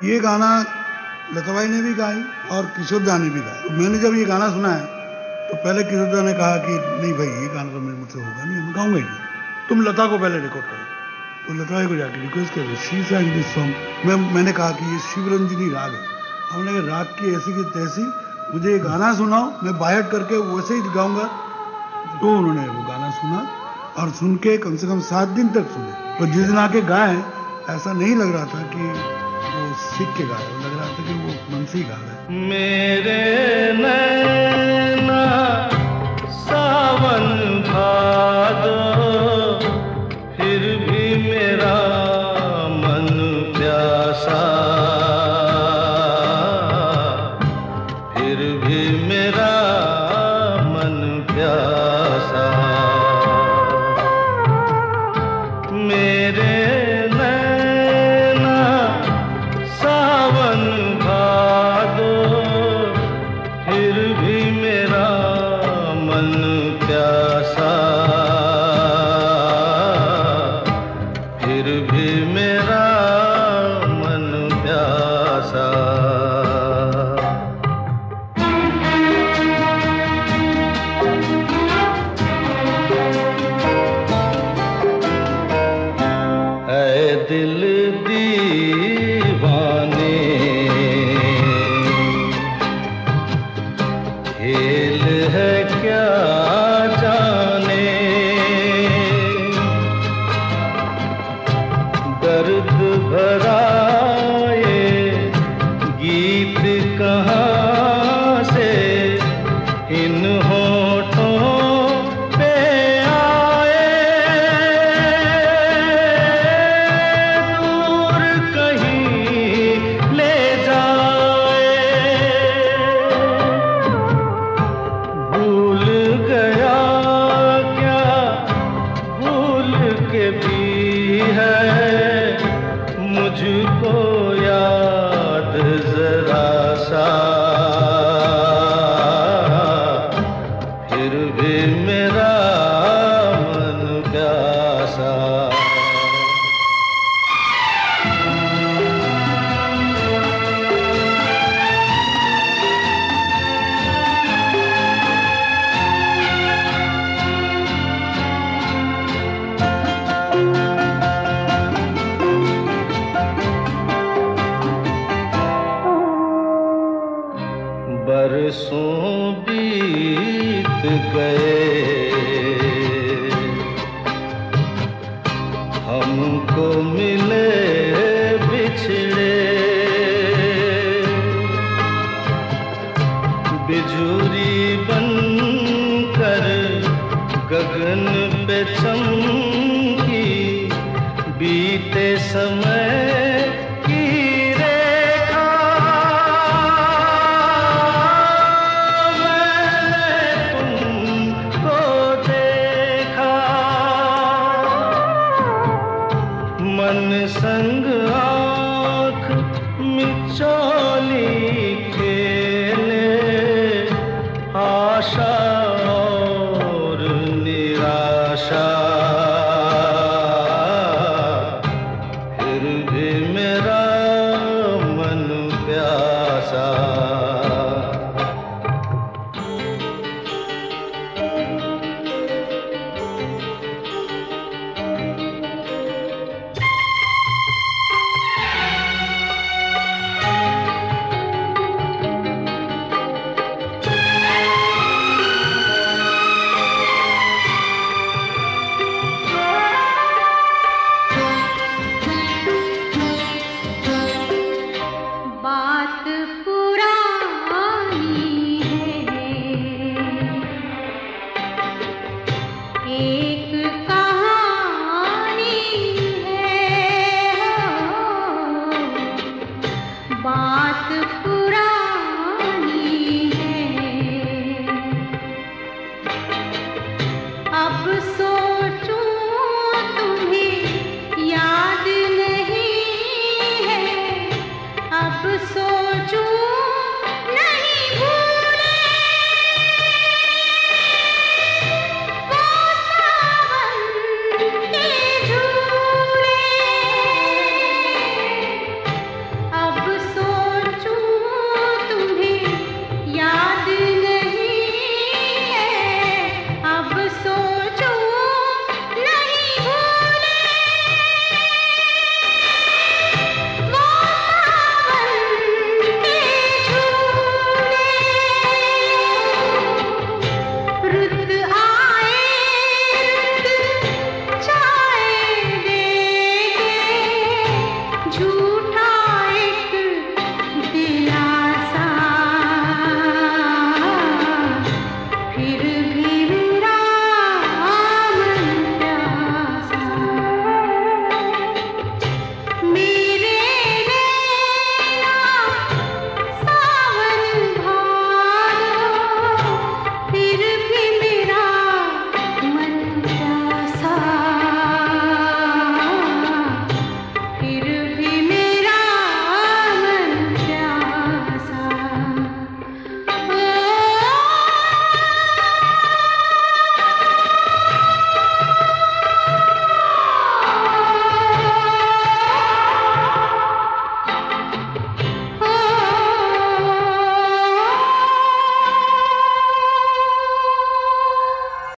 ये गाना लता भाई ने भी गाई और किशोर दा ने भी गाया। मैंने जब ये गाना सुना है तो पहले किशोर दा ने कहा कि नहीं भाई ये गाना तो मेरे मुझसे होगा नहीं, मैं गाऊंगा ही नहीं, तुम लता को पहले रिकॉर्ड करो। तो लता भाई को जाके रिक्वेस्ट किया, शी sang this song। मैंने कहा कि ये शिवरंजनी राग है। हमने कहा राग की ऐसी की तैसी, मुझे ये गाना सुनाओ, मैं बायट करके वैसे ही गाऊंगा। तो उन्होंने वो गाना सुना और सुन के कम से कम 7 दिन तक सुने। तो जिस दिन आके गाए ऐसा नहीं लग रहा था कि वो सीख के गा रहे, लग रहा था कि वो मन से ही गा रहे। मेरे नैना सावन भादो, फिर भी मेरा मन प्यासा, फिर भी मेरा मन प्यासा। मेरे नैना सावन भादो, फिर भी मेरा मन प्यासा, फिर भी मेरा मन प्यासा। ऐ दिल दीवाने, खेल है क्या जाने, दर्द भरा ये गीत कहाँ से इन होठों पे आए। दूर कहीं ले जाए, भूल गया क्या भूल के भी है मुझको याद जरा सा, फिर भी मेरा मन प्यासा। बरसों बीत गए, हमको मिले बिछड़े, बिजुरी बनकर गगन पे चमकी, बीते समय मन संग आँख मिचो